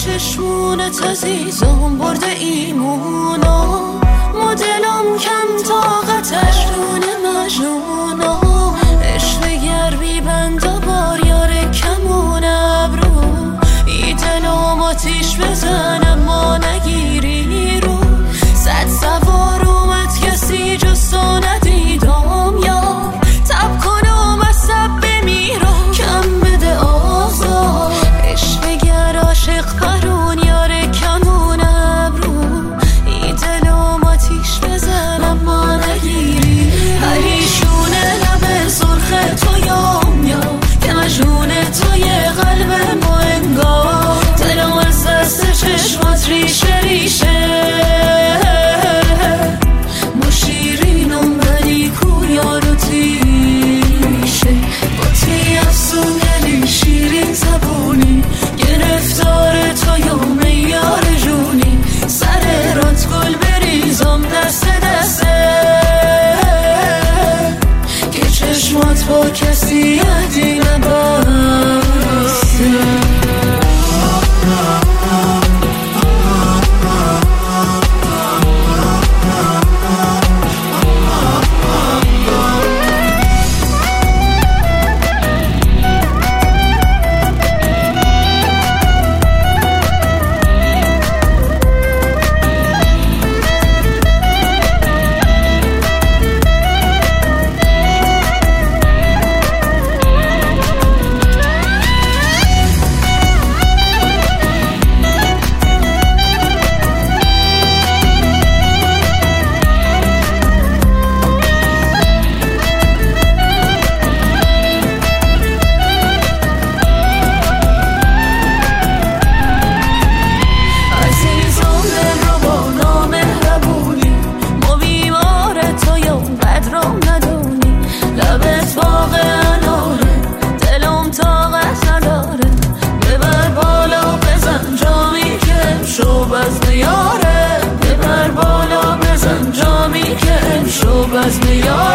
چشمونت عزیزم برده ایمونا، مدلم کم طاقتش دونه مجنونا، عشق گرمی بند و بار یار کمون ابرو، ای دلم آتیش بزن اما نگیری رو، صد سوار اومد کسی جز تو ندیدم یار، تب کنم از سب بمیرم کم بده آزار، عشق گر عاشق پرون یار کمون ابرو، ای دلم آتیش بزن اما نگیری، پریشونه لب سرخ تو یام یا که مجنون توی قلب ما انگار، دلم از دست چشمات ریشه ریشه، ما شیرینم ولی کو یارو تیشه، با تی افسون دلی شیرین زبونی، گرفتار تو یوم یار جونی، سر رات گل بریزم دست دسته، که چشمات با کسی یادی نبسته. ببر بالا بزن جامی که امشب از میاره.